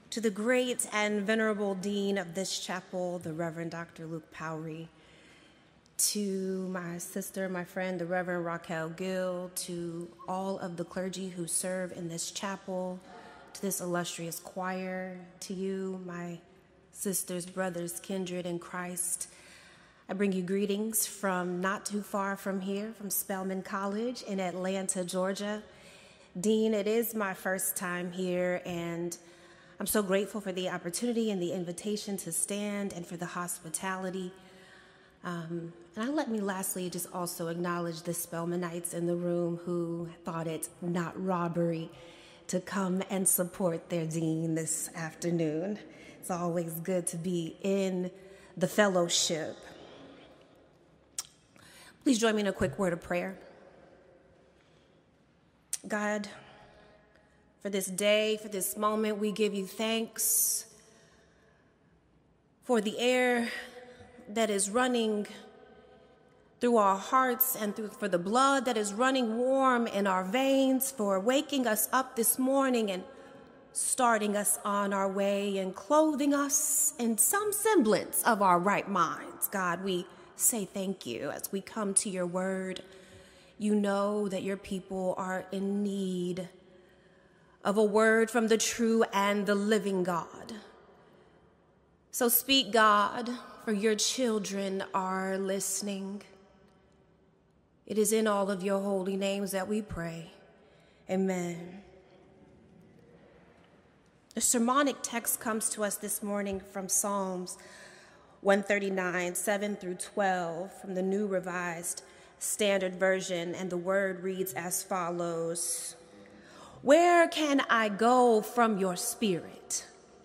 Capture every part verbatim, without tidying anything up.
To the great and venerable Dean of this chapel, the Reverend Doctor Luke Powery, to my sister, my friend, the Reverend Raquel Gill, to all of the clergy who serve in this chapel, to this illustrious choir, to you, my sisters, brothers, kindred in Christ, I bring you greetings from not too far from here, from Spelman College in Atlanta, Georgia. Dean, it is my first time here, and I'm so grateful for the opportunity and the invitation to stand and for the hospitality. Um, and let me lastly just also acknowledge the Spelmanites in the room who thought it not robbery to come and support their dean this afternoon. It's always good to be in the fellowship. Please join me in a quick word of prayer. God, for this day, for this moment, we give you thanks for the air that is running through our hearts and through, for the blood that is running warm in our veins, for waking us up this morning and starting us on our way and clothing us in some semblance of our right minds. God, we say thank you as we come to your word. You know that your people are in need of a word from the true and the living God. So speak, God, for your children are listening. It is in all of your holy names that we pray. Amen. The sermonic text comes to us this morning from Psalms one thirty-nine, seven through twelve, from the New Revised Standard Version, and the word reads as follows. Where can I go from your spirit?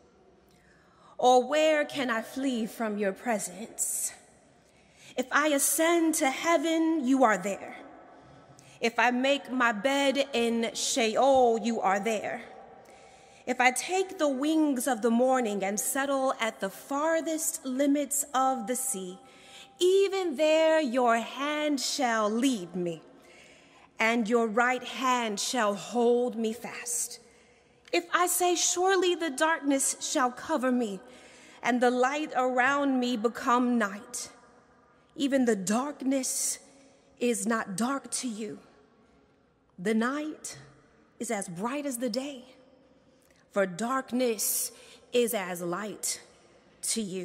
Or where can I flee from your presence? If I ascend to heaven, you are there. If I make my bed in Sheol, you are there. If I take the wings of the morning and settle at the farthest limits of the sea, even there your hand shall lead me, and your right hand shall hold me fast. If I say, surely the darkness shall cover me, and the light around me become night, even the darkness is not dark to you. The night is as bright as the day, for darkness is as light to you.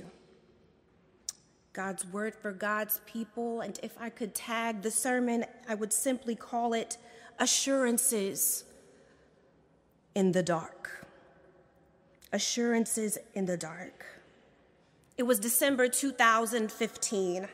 God's word for God's people, and if I could tag the sermon, I would simply call it Assurances in the Dark. Assurances in the Dark. It was December two thousand fifteen,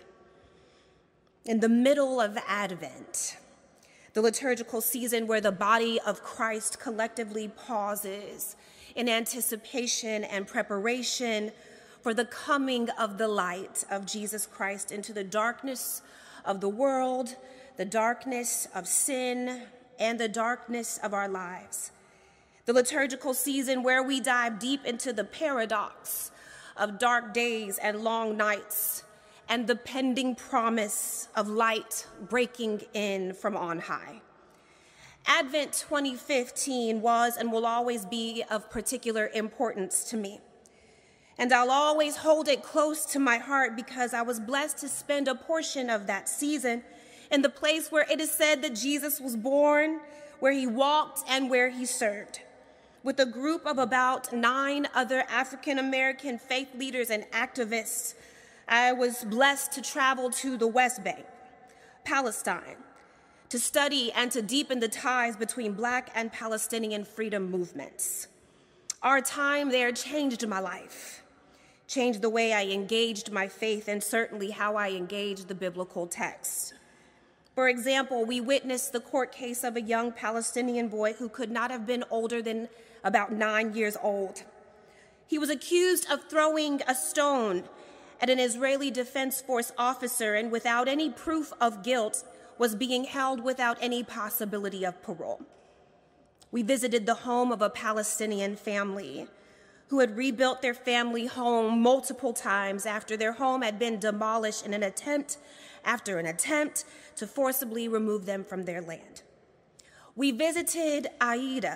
in the middle of Advent, the liturgical season where the body of Christ collectively pauses in anticipation and preparation for the coming of the light of Jesus Christ into the darkness of the world, the darkness of sin, and the darkness of our lives. The liturgical season where we dive deep into the paradox of dark days and long nights and the pending promise of light breaking in from on high. Advent twenty fifteen was and will always be of particular importance to me. And I'll always hold it close to my heart because I was blessed to spend a portion of that season in the place where it is said that Jesus was born, where he walked, and where he served, with a group of about nine other African-American faith leaders and activists. I was blessed to travel to the West Bank, Palestine, to study and to deepen the ties between Black and Palestinian freedom movements. Our time there changed my life, changed the way I engaged my faith, and certainly how I engaged the biblical text. For example, we witnessed the court case of a young Palestinian boy who could not have been older than about nine years old. He was accused of throwing a stone at an Israeli Defense Force officer, and without any proof of guilt, was being held without any possibility of parole. We visited the home of a Palestinian family who had rebuilt their family home multiple times after their home had been demolished in an attempt after an attempt to forcibly remove them from their land. We visited Aida,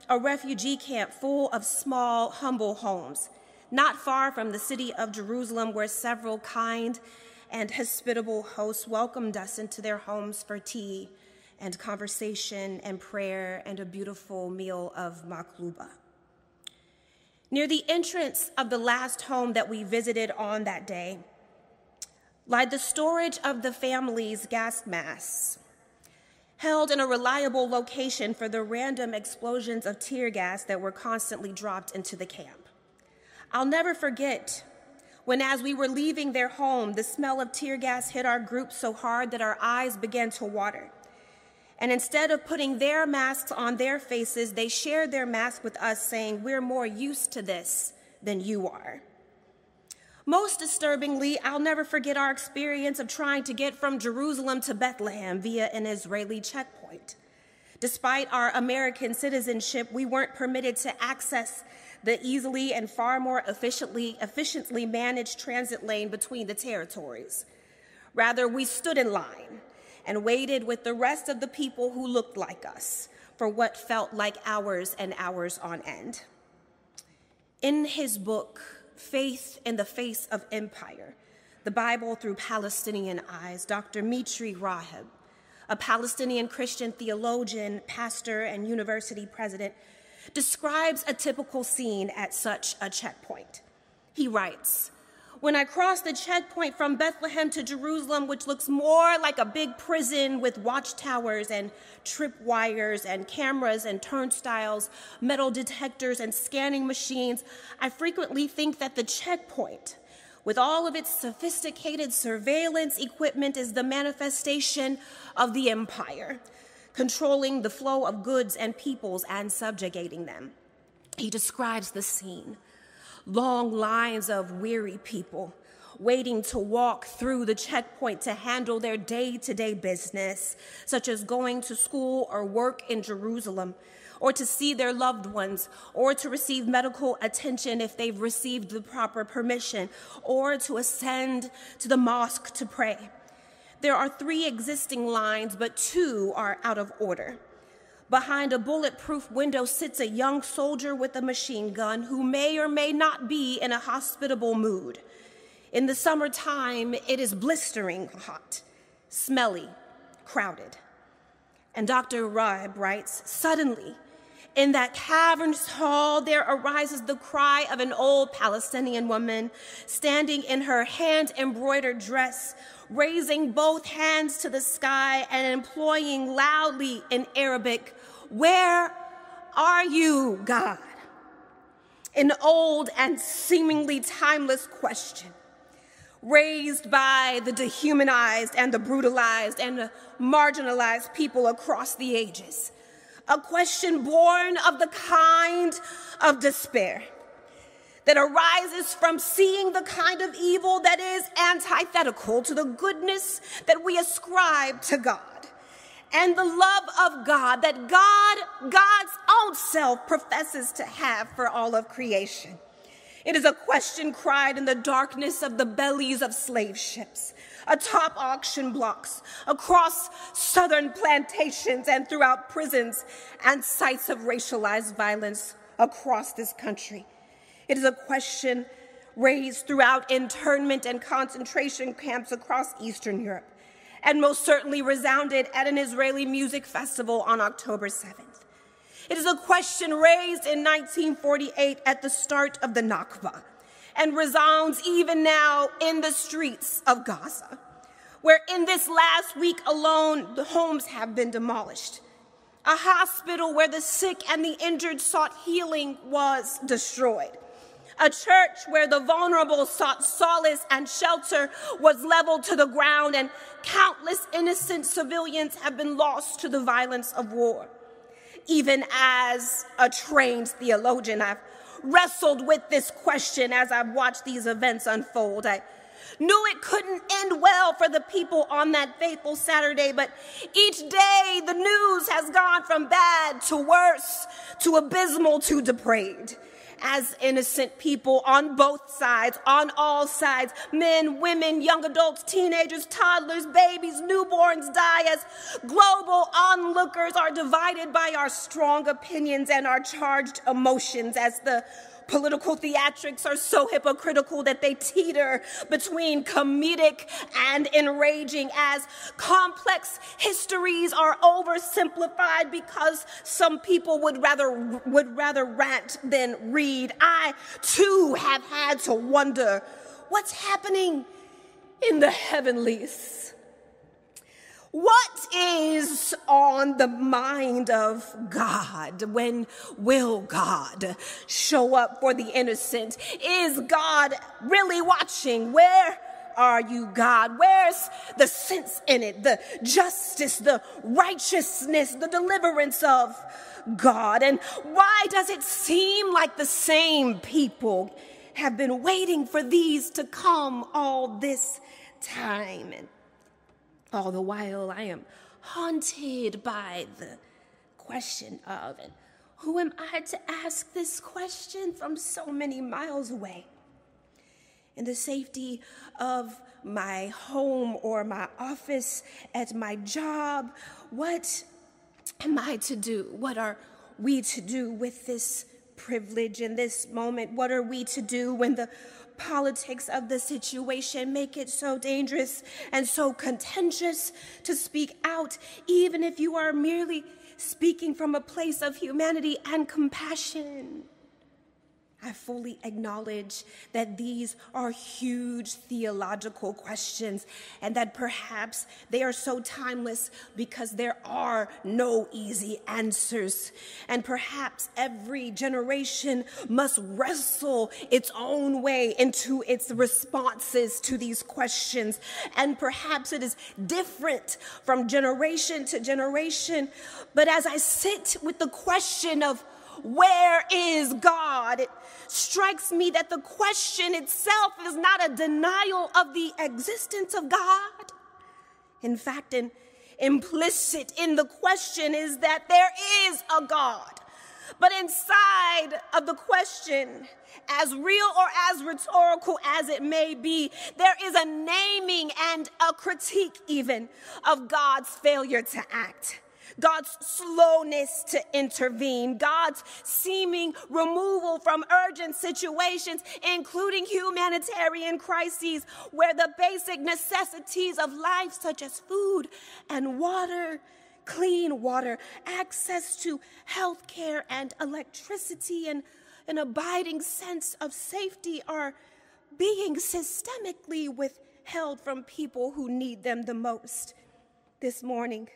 a refugee camp full of small, humble homes, not far from the city of Jerusalem, where several kind and hospitable hosts welcomed us into their homes for tea and conversation and prayer and a beautiful meal of makluba. Near the entrance of the last home that we visited on that day lied the storage of the family's gas masks, held in a reliable location for the random explosions of tear gas that were constantly dropped into the camp. I'll never forget when, as we were leaving their home, the smell of tear gas hit our group so hard that our eyes began to water. And instead of putting their masks on their faces, they shared their masks with us, saying, "We're more used to this than you are." Most disturbingly, I'll never forget our experience of trying to get from Jerusalem to Bethlehem via an Israeli checkpoint. Despite our American citizenship, we weren't permitted to access the easily and far more efficiently, efficiently managed transit lane between the territories. Rather, we stood in line and waited with the rest of the people who looked like us for what felt like hours and hours on end. In his book, Faith in the Face of Empire, the Bible Through Palestinian Eyes, Doctor Mitri Raheb, a Palestinian Christian theologian, pastor, and university president, describes a typical scene at such a checkpoint. He writes, "When I crossed the checkpoint from Bethlehem to Jerusalem, which looks more like a big prison with watchtowers and tripwires and cameras and turnstiles, metal detectors and scanning machines, I frequently think that the checkpoint, with all of its sophisticated surveillance equipment, is the manifestation of the empire, controlling the flow of goods and peoples and subjugating them." He describes the scene. Long lines of weary people waiting to walk through the checkpoint to handle their day-to-day business, such as going to school or work in Jerusalem, or to see their loved ones, or to receive medical attention if they've received the proper permission, or to ascend to the mosque to pray. There are three existing lines, but two are out of order. Behind a bulletproof window sits a young soldier with a machine gun who may or may not be in a hospitable mood. In the summertime, it is blistering hot, smelly, crowded. And Doctor Raheb writes, "Suddenly, in that cavernous hall, there arises the cry of an old Palestinian woman standing in her hand-embroidered dress, raising both hands to the sky and employing loudly in Arabic, 'Where are you, God?' An old and seemingly timeless question, raised by the dehumanized and the brutalized and the marginalized people across the ages. A question born of the kind of despair that arises from seeing the kind of evil that is antithetical to the goodness that we ascribe to God, and the love of God that God, God's own self, professes to have for all of creation. It is a question cried in the darkness of the bellies of slave ships, atop auction blocks, across southern plantations, and throughout prisons and sites of racialized violence across this country. It is a question raised throughout internment and concentration camps across Eastern Europe, and most certainly resounded at an Israeli music festival on October seventh. It is a question raised in nineteen forty-eight at the start of the Nakba, and resounds even now in the streets of Gaza, where in this last week alone, the homes have been demolished. A hospital where the sick and the injured sought healing was destroyed. A church where the vulnerable sought solace and shelter was leveled to the ground, and countless innocent civilians have been lost to the violence of war. Even as a trained theologian, I've wrestled with this question as I've watched these events unfold. I knew it couldn't end well for the people on that fateful Saturday, but each day the news has gone from bad to worse, to abysmal to depraved. as innocent people on both sides, on all sides. Men, women, young adults, teenagers, toddlers, babies, newborns die as global onlookers are divided by our strong opinions and our charged emotions, as the political theatrics are so hypocritical that they teeter between comedic and enraging, as complex histories are oversimplified because some people would rather would rather rant than read. I too have had to wonder what's happening in the heavenlies. What is on the mind of God? When will God show up for the innocent? Is God really watching? Where are you, God? Where's the sense in it, the justice, the righteousness, the deliverance of God? And why does it seem like the same people have been waiting for these to come all this time? And all the while, I am haunted by the question of, and who am I to ask this question from so many miles away? In the safety of my home or my office, at my job, what am I to do? What are we to do with this privilege in this moment? What are we to do when the politics of the situation make it so dangerous and so contentious to speak out, even if you are merely speaking from a place of humanity and compassion? I fully acknowledge that these are huge theological questions and that perhaps they are so timeless because there are no easy answers. And perhaps every generation must wrestle its own way into its responses to these questions. And perhaps it is different from generation to generation. But as I sit with the question of where is God, it strikes me that the question itself is not a denial of the existence of God. In fact, an implicit in the question is that there is a God. But inside of the question, as real or as rhetorical as it may be, there is a naming and a critique even of God's failure to act, God's slowness to intervene, God's seeming removal from urgent situations, including humanitarian crises where the basic necessities of life, such as food and water, clean water, access to health care and electricity, and an abiding sense of safety are being systemically withheld from people who need them the most. This morning,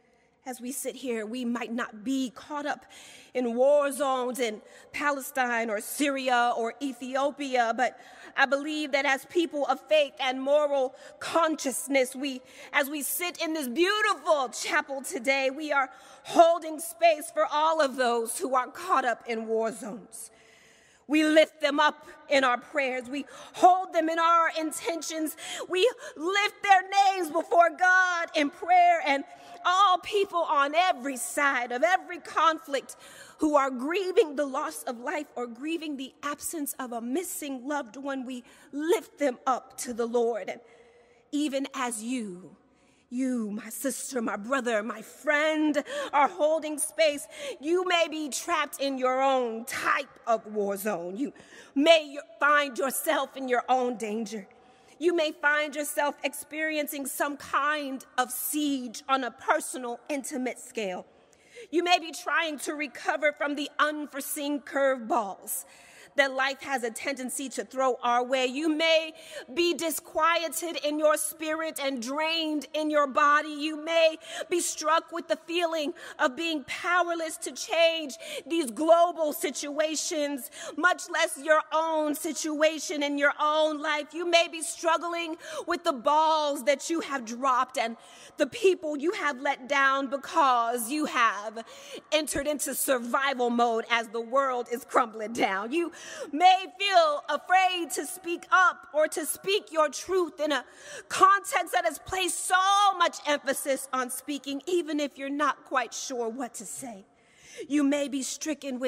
as we sit here, we might not be caught up in war zones in Palestine or Syria or Ethiopia, but I believe that as people of faith and moral consciousness, we, as we sit in this beautiful chapel today, we are holding space for all of those who are caught up in war zones. We lift them up in our prayers. We hold them in our intentions. We lift their names before God in prayer, and all people on every side of every conflict who are grieving the loss of life or grieving the absence of a missing loved one, we lift them up to the Lord. And even as you, You, my sister, my brother, my friend, are holding space, you may be trapped in your own type of war zone. You may find yourself in your own danger. You may find yourself experiencing some kind of siege on a personal, intimate scale. You may be trying to recover from the unforeseen curveballs that life has a tendency to throw our way. You may be disquieted in your spirit and drained in your body. You may be struck with the feeling of being powerless to change these global situations, much less your own situation in your own life. You may be struggling with the balls that you have dropped and the people you have let down because you have entered into survival mode as the world is crumbling down. You may feel afraid to speak up or to speak your truth in a context that has placed so much emphasis on speaking, even if you're not quite sure what to say. You may be stricken with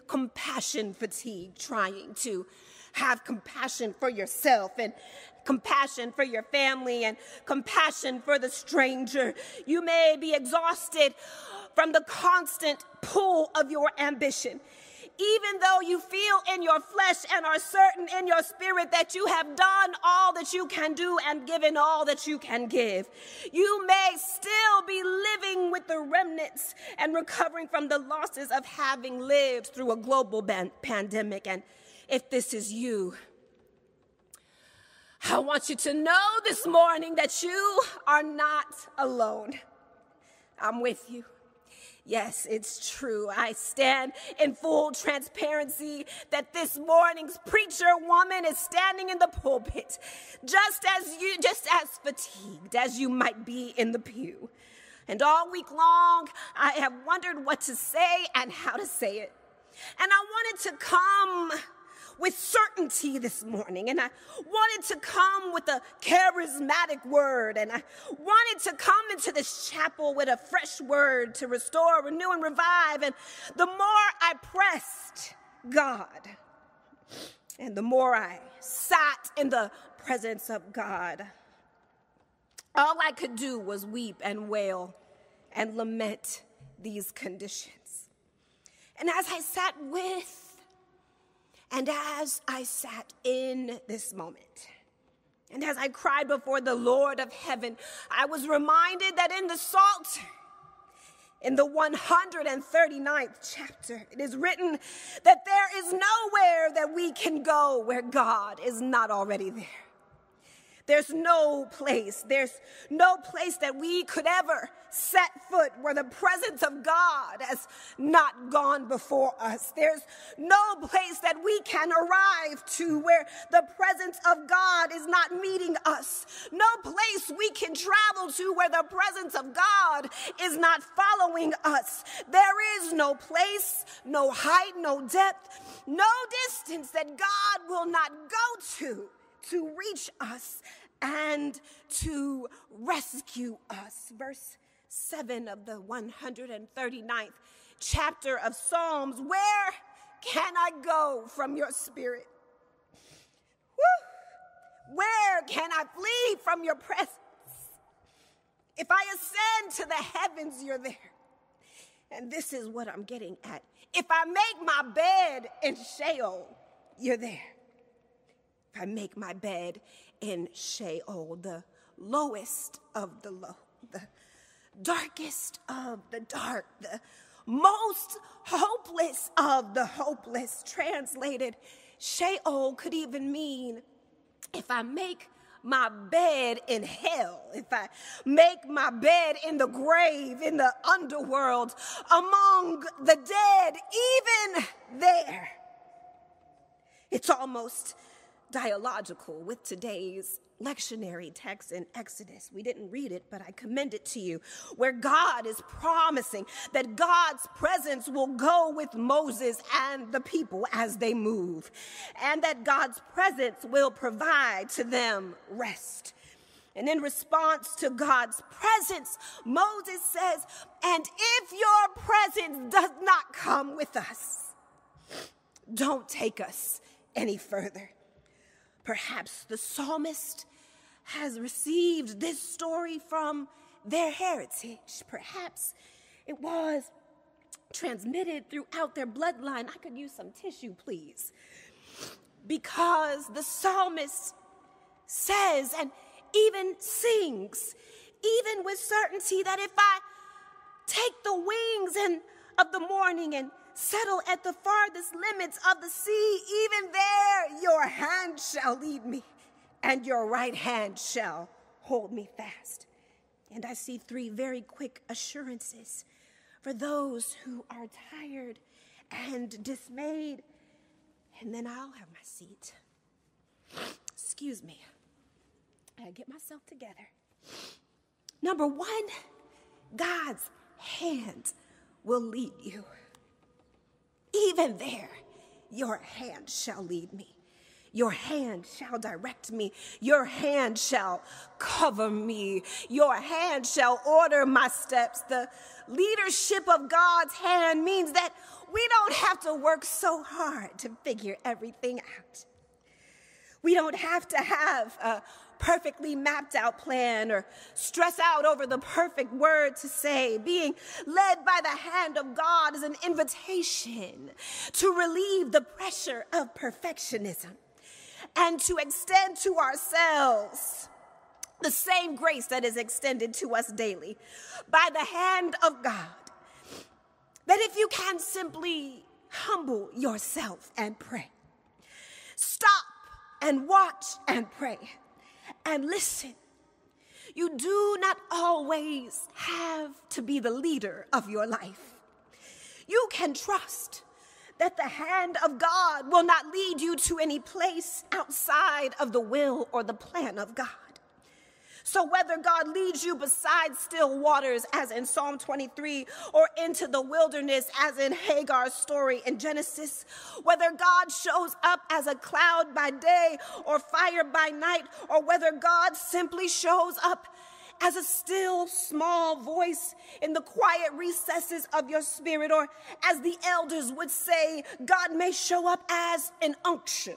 compassion fatigue, trying to have compassion for yourself and compassion for your family and compassion for the stranger. You may be exhausted from the constant pull of your ambition. Even though you feel in your flesh and are certain in your spirit that you have done all that you can do and given all that you can give, you may still be living with the remnants and recovering from the losses of having lived through a global ban- pandemic. And if this is you, I want you to know this morning that you are not alone. I'm with you. Yes, it's true. I stand in full transparency that this morning's preacher woman is standing in the pulpit, just as you, just as fatigued as you might be in the pew. And all week long, I have wondered what to say and how to say it. And I wanted to come with certainty this morning, and I wanted to come with a charismatic word, and I wanted to come into this chapel with a fresh word to restore, renew, and revive. And the more I pressed God, and the more I sat in the presence of God, all I could do was weep and wail and lament these conditions. And as I sat with And as I sat in this moment, and as I cried before the Lord of heaven, I was reminded that in the Psalter, in the one hundred thirty-ninth chapter, it is written that there is nowhere that we can go where God is not already there. There's no place, there's no place that we could ever set foot where the presence of God has not gone before us. There's no place that we can arrive to where the presence of God is not meeting us. No place we can travel to where the presence of God is not following us. There is no place, no height, no depth, no distance that God will not go to to reach us and to rescue us. Verse seven of the one hundred thirty-ninth chapter of Psalms, where can I go from your spirit? Woo! Where can I flee from your presence? If I ascend to the heavens, you're there. And this is what I'm getting at. If I make my bed in Sheol, you're there. If I make my bed in Sheol, the lowest of the low, the darkest of the dark, the most hopeless of the hopeless. Translated, Sheol could even mean if I make my bed in hell, if I make my bed in the grave, in the underworld, among the dead, even there. It's almost dialogical with today's lectionary text in Exodus. We didn't read it, but I commend it to you, where God is promising that God's presence will go with Moses and the people as they move, and that God's presence will provide to them rest. And in response to God's presence, Moses says, and if your presence does not come with us, don't take us any further. Perhaps the psalmist has received this story from their heritage. Perhaps it was transmitted throughout their bloodline. I could use some tissue, please. Because the psalmist says and even sings, even with certainty, that if I take the wings and of the morning and settle at the farthest limits of the sea, even there your hand shall lead me, and your right hand shall hold me fast. And I see three very quick assurances for those who are tired and dismayed. And then I'll have my seat. Excuse me. I get myself together. Number one, God's hand will lead you. Even there, your hand shall lead me. Your hand shall direct me. Your hand shall cover me. Your hand shall order my steps. The leadership of God's hand means that we don't have to work so hard to figure everything out. We don't have to have a perfectly mapped out plan or stress out over the perfect word to say. Being led by the hand of God is an invitation to relieve the pressure of perfectionism and to extend to ourselves the same grace that is extended to us daily by the hand of God. That if you can simply humble yourself and pray, stop and watch and pray and listen. You do not always have to be the leader of your life. You can trust that the hand of God will not lead you to any place outside of the will or the plan of God. So whether God leads you beside still waters, as in Psalm twenty-three, or into the wilderness, as in Hagar's story in Genesis, whether God shows up as a cloud by day or fire by night, or whether God simply shows up as a still small voice in the quiet recesses of your spirit, or as the elders would say, God may show up as an unction.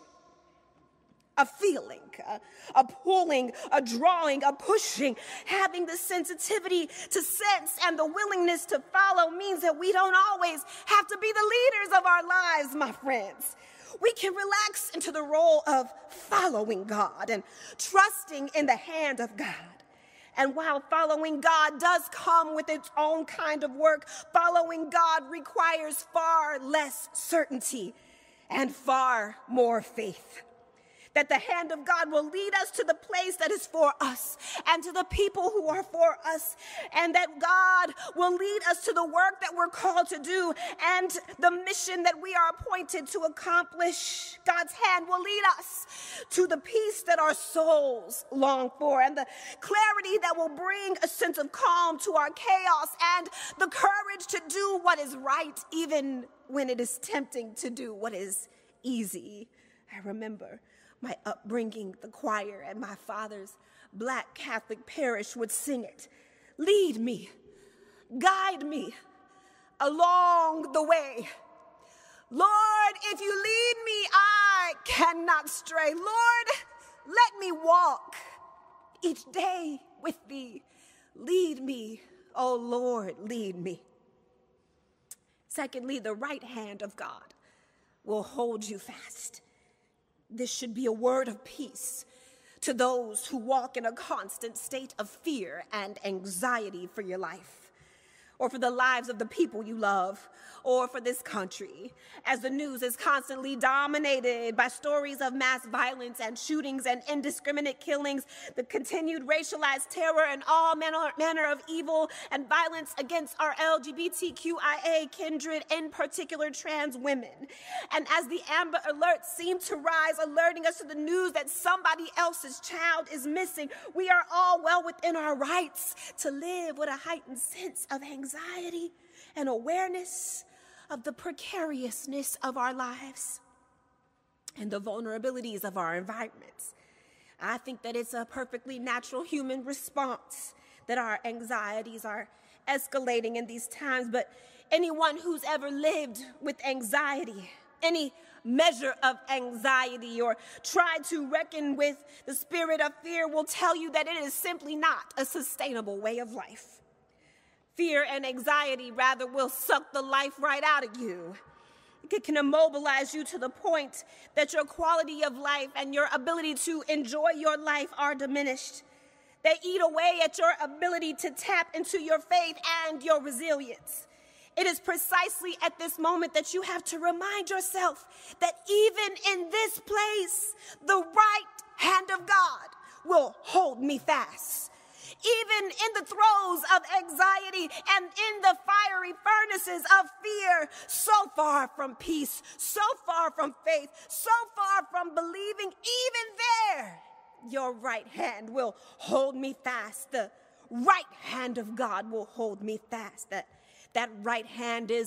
A feeling, a, a pulling, a drawing, a pushing. Having the sensitivity to sense and the willingness to follow means that we don't always have to be the leaders of our lives, my friends. We can relax into the role of following God and trusting in the hand of God. And while following God does come with its own kind of work, following God requires far less certainty and far more faith. That the hand of God will lead us to the place that is for us and to the people who are for us, and that God will lead us to the work that we're called to do and the mission that we are appointed to accomplish. God's hand will lead us to the peace that our souls long for and the clarity that will bring a sense of calm to our chaos and the courage to do what is right even when it is tempting to do what is easy. I remember my upbringing, the choir at my father's Black Catholic parish would sing it. Lead me, guide me along the way. Lord, if you lead me, I cannot stray. Lord, let me walk each day with thee. Lead me, oh Lord, lead me. Secondly, the right hand of God will hold you fast. This should be a word of peace to those who walk in a constant state of fear and anxiety for your life, or for the lives of the people you love, or for this country, as the news is constantly dominated by stories of mass violence and shootings and indiscriminate killings, the continued racialized terror and all manner, manner of evil and violence against our L G B T Q I A kindred, in particular trans women. And as the Amber Alerts seem to rise, alerting us to the news that somebody else's child is missing, we are all well within our rights to live with a heightened sense of anxiety and awareness of the precariousness of our lives and the vulnerabilities of our environments. I think that it's a perfectly natural human response that our anxieties are escalating in these times, but anyone who's ever lived with anxiety, any measure of anxiety, or tried to reckon with the spirit of fear will tell you that it is simply not a sustainable way of life. Fear and anxiety, rather, will suck the life right out of you. It can immobilize you to the point that your quality of life and your ability to enjoy your life are diminished. They eat away at your ability to tap into your faith and your resilience. It is precisely at this moment that you have to remind yourself that even in this place, the right hand of God will hold me fast. Even in the throes of anxiety and in the fiery furnaces of fear, so far from peace, so far from faith, so far from believing, even there, your right hand will hold me fast. The right hand of God will hold me fast. That, that right hand is a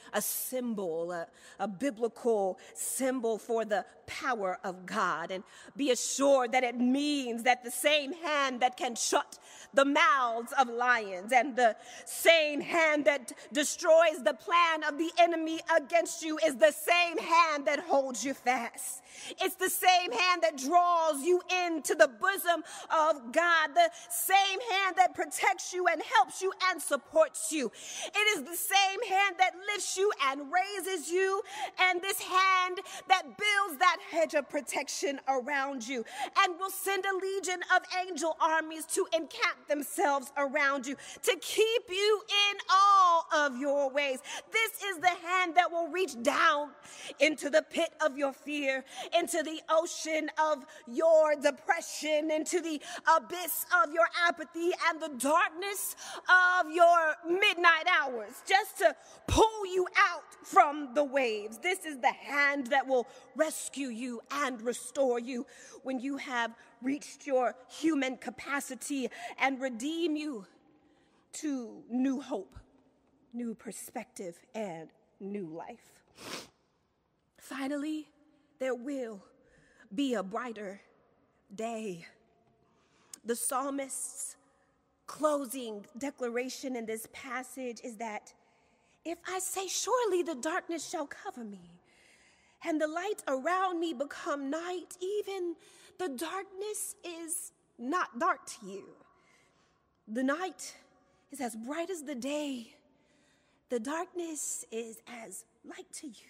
a symbol, a, a biblical symbol for the power of God. And be assured that it means that the same hand that can shut the mouths of lions and the same hand that destroys the plan of the enemy against you is the same hand that holds you fast. It's the same hand that draws you into the bosom of God, the same hand that protects you and helps you and supports you. It is the same hand that lifts you and raises you, and this hand that builds that hedge of protection around you and will send a legion of angel armies to encamp themselves around you to keep you in all of your ways. This is the hand that will reach down into the pit of your fear, into the ocean of your depression, into the abyss of your apathy and the darkness of your midnight hours, just to pull you out from the waves. This is the hand that will rescue you and restore you when you have reached your human capacity and redeem you to new hope, new perspective, and new life. Finally, there will be a brighter day. The psalmist's closing declaration in this passage is that if I say, surely the darkness shall cover me, and the light around me become night, even the darkness is not dark to you. The night is as bright as the day. The darkness is as light to you.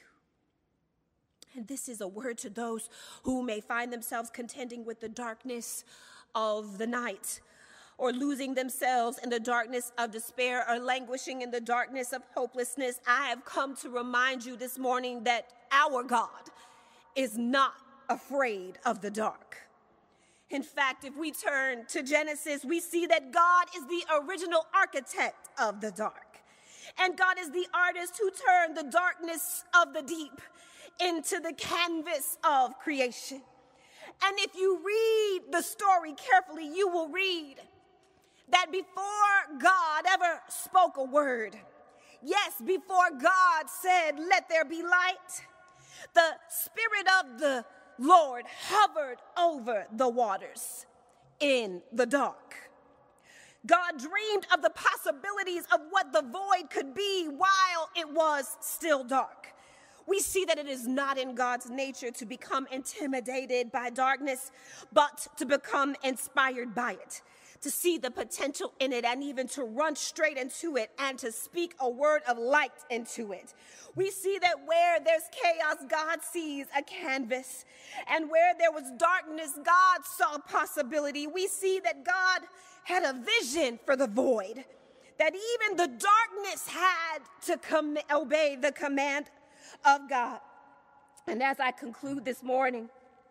And this is a word to those who may find themselves contending with the darkness of the night, or losing themselves in the darkness of despair, or languishing in the darkness of hopelessness. I have come to remind you this morning that our God is not afraid of the dark. In fact, if we turn to Genesis, we see that God is the original architect of the dark. And God is the artist who turned the darkness of the deep into the canvas of creation. And if you read the story carefully, you will read that before God ever spoke a word, yes, before God said, let there be light, the Spirit of the Lord hovered over the waters in the dark. God dreamed of the possibilities of what the void could be while it was still dark. We see that it is not in God's nature to become intimidated by darkness, but to become inspired by it, to see the potential in it, and even to run straight into it and to speak a word of light into it. We see that where there's chaos, God sees a canvas. And where there was darkness, God saw possibility. We see that God had a vision for the void, that even the darkness had to com- obey the command of God. And as I conclude this morning,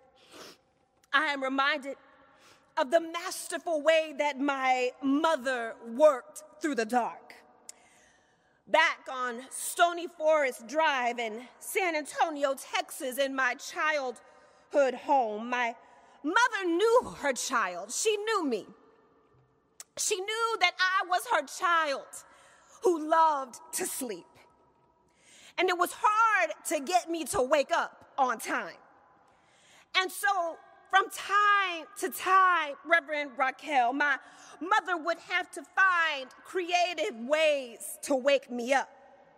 I am reminded of the masterful way that my mother worked through the dark. Back on Stony Forest Drive in San Antonio, Texas, in my childhood home, my mother knew her child. She knew me. She knew that I was her child who loved to sleep. And it was hard to get me to wake up on time. And so from time to time, Reverend Raquel, my mother would have to find creative ways to wake me up.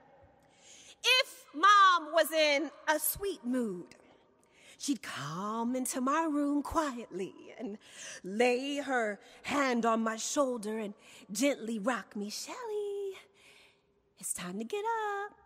If Mom was in a sweet mood, she'd come into my room quietly and lay her hand on my shoulder and gently rock me. Shelly, it's time to get up.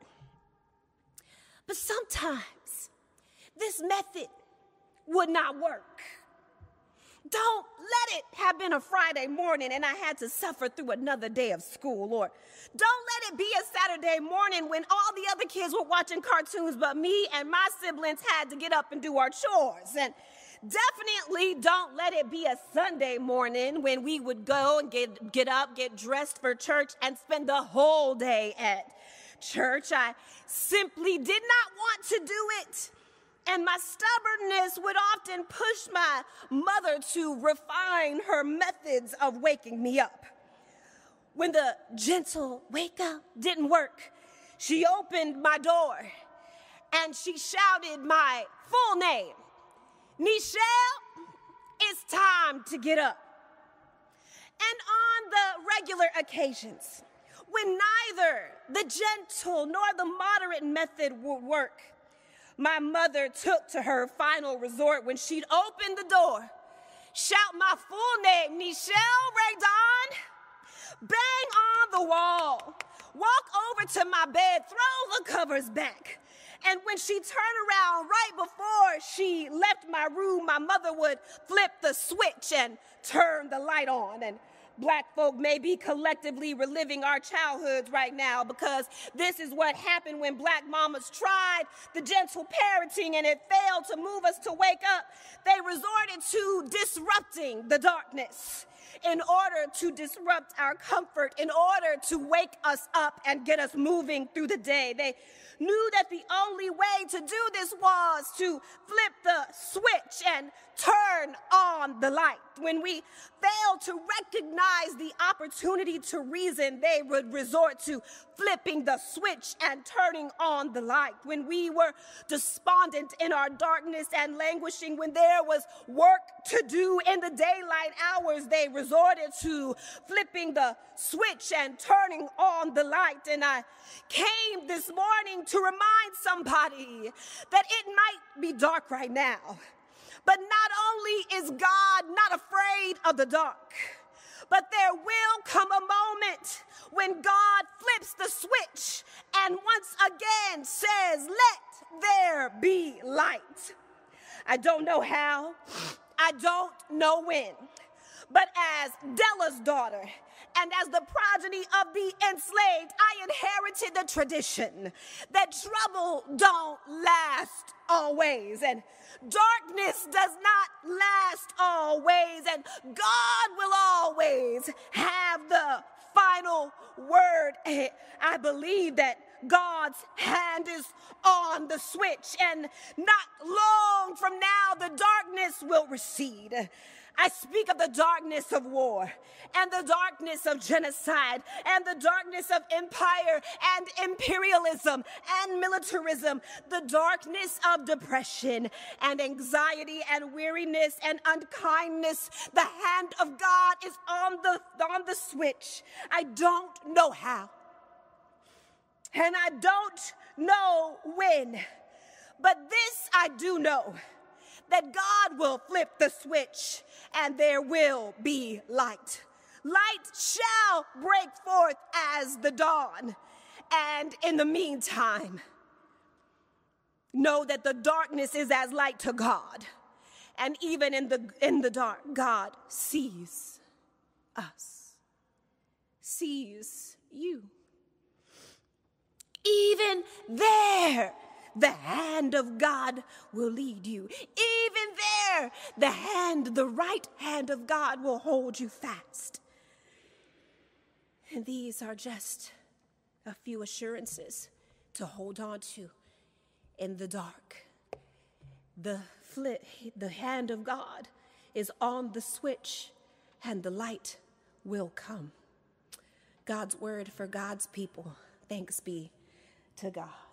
But sometimes this method would not work. Don't let it have been a Friday morning and I had to suffer through another day of school, or don't let it be a Saturday morning when all the other kids were watching cartoons but me and my siblings had to get up and do our chores. And definitely don't let it be a Sunday morning when we would go and get, get up, get dressed for church, and spend the whole day at church. I simply did not want to do it. And my stubbornness would often push my mother to refine her methods of waking me up. When the gentle wake up didn't work, She opened my door and she shouted my full name. Nichelle, it's time to get up. And on the regular occasions, when neither the gentle nor the moderate method would work, my mother took to her final resort when she'd open the door, shout my full name, Nichelle Raydon, bang on the wall, walk over to my bed, throw the covers back. And when she turned around right before she left my room, my mother would flip the switch and turn the light on. And Black folk may be collectively reliving our childhoods right now, because this is what happened when Black mamas tried the gentle parenting and it failed to move us to wake up. They resorted to disrupting the darkness in order to disrupt our comfort, in order to wake us up and get us moving through the day. They knew that the only way to do this was to flip the switch and turn on the light. When we failed to recognize the opportunity to reason, they would resort to flipping the switch and turning on the light. When we were despondent in our darkness and languishing, when there was work to do in the daylight hours, they resorted to flipping the switch and turning on the light. And I came this morning to remind somebody that it might be dark right now, but not only is God not afraid of the dark, but there will come a moment when God flips the switch and once again says, "Let there be light." I don't know how, I don't know when, but as Della's daughter and as the progeny of the enslaved, I inherited the tradition that trouble don't last always, and darkness does not last always, and God will always have the final word. I believe that God's hand is on the switch, and not long from now, the darkness will recede. I speak of the darkness of war, and the darkness of genocide, and the darkness of empire and imperialism and militarism, the darkness of depression and anxiety and weariness and unkindness. The hand of God is on the, on the switch. I don't know how, and I don't know when, but this I do know, that God will flip the switch and there will be light. Light shall break forth as the dawn. And in the meantime, know that the darkness is as light to God. And even in the, in the dark, God sees us, sees you. Even there, the hand of God will lead you. Even there, the hand, the right hand of God will hold you fast. And these are just a few assurances to hold on to in the dark. The flip, the hand of God is on the switch, and the light will come. God's word for God's people. Thanks be to God.